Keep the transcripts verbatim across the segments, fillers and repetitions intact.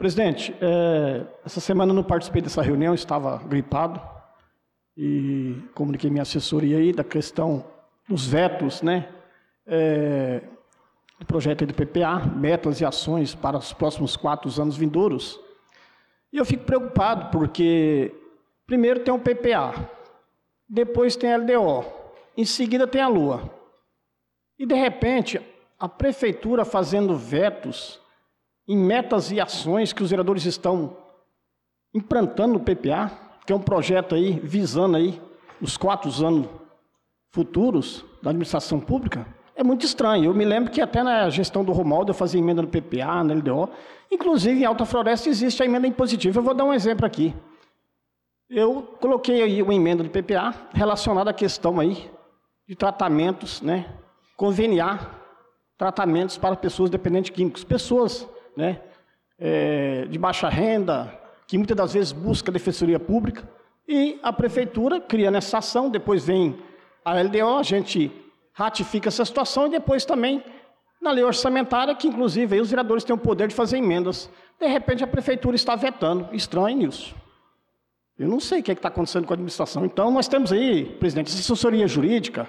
Presidente, é, essa semana eu não participei dessa reunião, estava gripado e comuniquei minha assessoria aí da questão dos vetos, né, é, do projeto do P P A, metas e ações para os próximos quatro anos vindouros. E eu fico preocupado porque, primeiro tem o P P A, depois tem a L D O, em seguida tem a Lua. E, de repente, a Prefeitura fazendo vetos em metas e ações que os vereadores estão implantando no P P A, que é um projeto aí visando aí os quatro anos futuros da administração pública, é muito estranho. Eu me lembro que até na gestão do Romualdo eu fazia emenda no P P A, na L D O, inclusive em Alta Floresta existe a emenda impositiva. Eu vou dar um exemplo aqui. Eu coloquei aí uma emenda do P P A relacionada à questão aí de tratamentos, né, conveniar tratamentos para pessoas dependentes de químicos, pessoas, né, é, de baixa renda, que muitas das vezes busca a defensoria pública, e a prefeitura cria nessa ação, depois vem a L D O, a gente ratifica essa situação, e depois também na lei orçamentária, que inclusive aí os vereadores têm o poder de fazer emendas. De repente a prefeitura está vetando, estranho isso. Eu não sei o que é está acontecendo com a administração. Então nós temos aí, presidente, essa assessoria jurídica,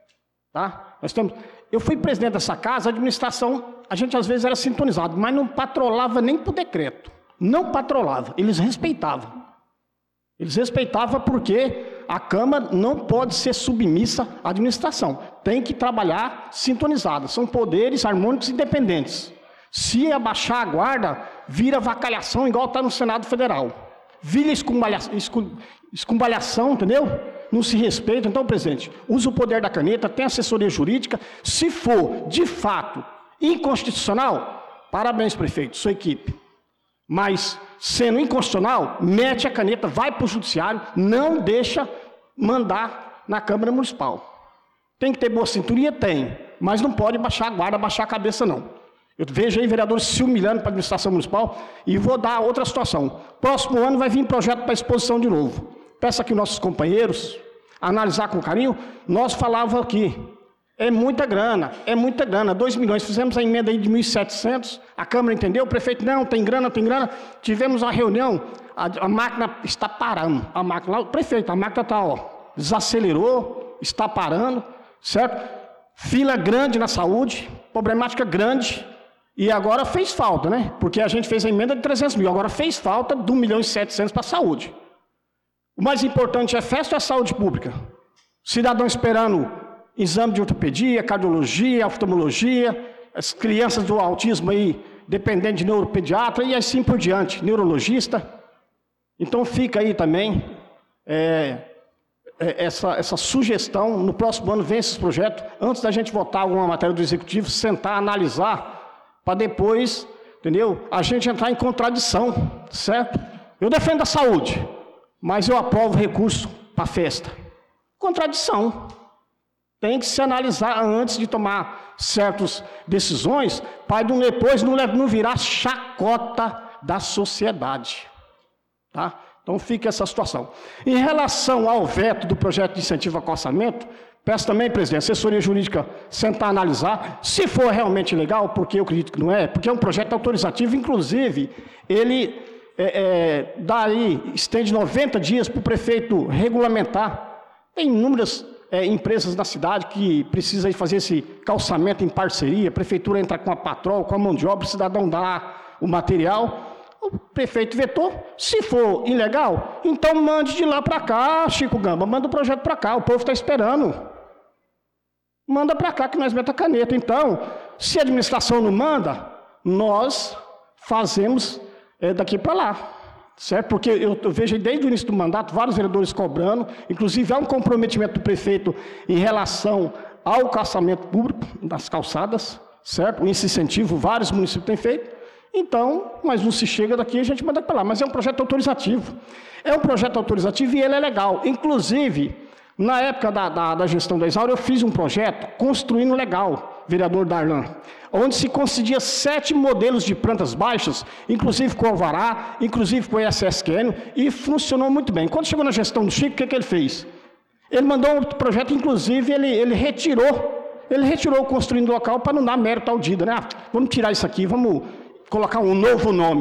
tá? Nós temos... Eu fui presidente dessa casa, a administração, a gente às vezes era sintonizado, mas não patrolava nem por decreto. Não patrolava, eles respeitavam. Eles respeitavam porque a Câmara não pode ser submissa à administração. Tem que trabalhar sintonizada. São poderes harmônicos e independentes. Se abaixar a guarda, vira vacalhação igual está no Senado Federal. Vira escumbalhação, escumbalhação, entendeu? Não se respeita. Então, presidente, usa o poder da caneta, tem assessoria jurídica. Se for, de fato, inconstitucional, parabéns, prefeito, sua equipe. Mas, sendo inconstitucional, mete a caneta, vai para o judiciário, não deixa mandar na Câmara Municipal. Tem que ter boa cinturinha? Tem. Mas não pode baixar a guarda, baixar a cabeça, não. Eu vejo aí vereadores se humilhando para a administração municipal e vou dar outra situação. Próximo ano vai vir projeto para exposição de novo. Peço aqui nossos companheiros analisar com carinho. Nós falávamos aqui, é muita grana, é muita grana, dois milhões. Fizemos a emenda aí de mil e setecentos, a Câmara entendeu, o prefeito, não, tem grana, tem grana. Tivemos uma reunião, a, a máquina está parando. A máquina, lá, o prefeito, a máquina está, ó, desacelerou, está parando, certo? Fila grande na saúde, problemática grande. E agora fez falta, né? Porque a gente fez a emenda de trezentos mil, agora fez falta de um milhão e setecentos para a saúde. O mais importante é festa ou é saúde pública? Cidadão esperando exame de ortopedia, cardiologia, oftalmologia, as crianças do autismo aí, dependendo de neuropediatra e assim por diante, neurologista. Então fica aí também é, é, essa, essa sugestão, no próximo ano vem esses projetos, antes da gente votar alguma matéria do Executivo, sentar, analisar, para depois, entendeu, a gente entrar em contradição, certo? Eu defendo a saúde, mas eu aprovo recurso para a festa. Contradição. Tem que se analisar antes de tomar certas decisões, para depois não, não virar chacota da sociedade. Tá? Então fica essa situação. Em relação ao veto do projeto de incentivo ao calçamento, peço também, presidente, assessoria jurídica sentar analisar, se for realmente legal, porque eu acredito que não é, porque é um projeto autorizativo, inclusive, ele é, é, dá aí, estende noventa dias para o prefeito regulamentar. Tem inúmeras é, empresas na cidade que precisam fazer esse calçamento em parceria, a prefeitura entra com a patrol, com a mão de obra, o cidadão dá o material, o prefeito vetou. Se for ilegal, então mande de lá para cá, Chico Gamba, manda o projeto para cá, o povo está esperando. Manda para cá que nós metemos a caneta. Então, se a administração não manda, nós fazemos é, daqui para lá, certo? Porque eu, eu vejo desde o início do mandato vários vereadores cobrando, inclusive há um comprometimento do prefeito em relação ao calçamento público das calçadas, certo? Esse incentivo vários municípios têm feito. Então, mas não se chega daqui, a gente manda para lá. Mas é um projeto autorizativo. É um projeto autorizativo e ele é legal. Inclusive, na época da, da, da gestão da Isaura, eu fiz um projeto construindo legal, vereador Darlan, onde se concedia sete modelos de plantas baixas, inclusive com alvará, inclusive com I S S Q N, e funcionou muito bem. Quando chegou na gestão do Chico, o que, que ele fez? Ele mandou um projeto, inclusive, ele, ele retirou, ele retirou o construindo local para não dar mérito ao Dida, né? Ah, vamos tirar isso aqui, vamos colocar um novo nome.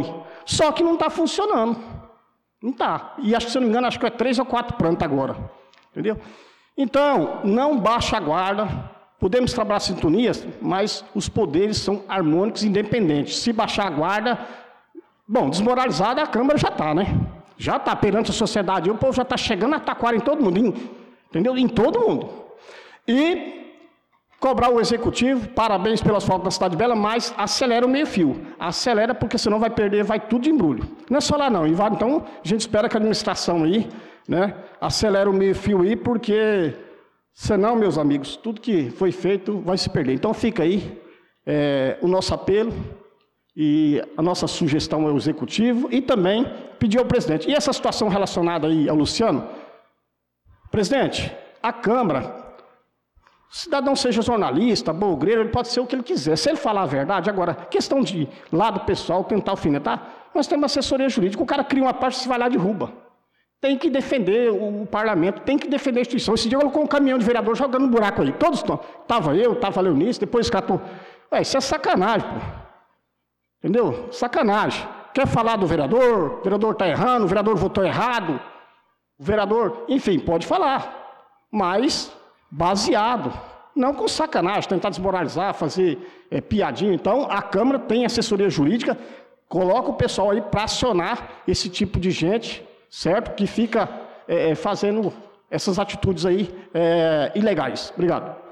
Só que não está funcionando. Não está. E acho que, se eu não me engano, acho que é três ou quatro plantas agora. Entendeu? Então, não baixa a guarda. Podemos trabalhar sintonias, mas os poderes são harmônicos e independentes. Se baixar a guarda, bom, desmoralizada a Câmara já está, né? Já está perante a sociedade. O povo já está chegando a taquara em todo mundo, em, entendeu? Em todo mundo. E cobrar o Executivo, parabéns pelo asfalto da Cidade Bela, mas acelera o meio-fio. Acelera, porque senão vai perder, vai tudo de embrulho. Não é só lá não. Então, a gente espera que a administração aí, né, acelera o meio-fio aí, porque senão, meus amigos, tudo que foi feito vai se perder. Então, fica aí é, o nosso apelo e a nossa sugestão ao Executivo e também pedir ao presidente. E essa situação relacionada aí ao Luciano? Presidente, a Câmara... O cidadão seja jornalista, bolgreiro, ele pode ser o que ele quiser. Se ele falar a verdade, agora, questão de lado pessoal, tentar alfinetar, nós temos assessoria jurídica, o cara cria uma parte, se vai lá e derruba. Tem que defender o parlamento, tem que defender a instituição. Esse dia eu colocou um caminhão de vereador jogando um buraco aí. Todos estão. Estava eu, estava Leonice, depois escatou. Ué, isso é sacanagem, pô. Entendeu? Sacanagem. Quer falar do vereador, o vereador está errando, o vereador votou errado, o vereador, enfim, pode falar. Mas... baseado, não com sacanagem, tentar desmoralizar, fazer é, piadinha. Então, a Câmara tem assessoria jurídica, coloca o pessoal aí para acionar esse tipo de gente, certo? Que fica é, fazendo essas atitudes aí é, ilegais. Obrigado.